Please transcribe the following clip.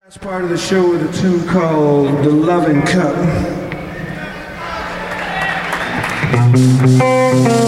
Last part of the show with a tune called The Loving Cup.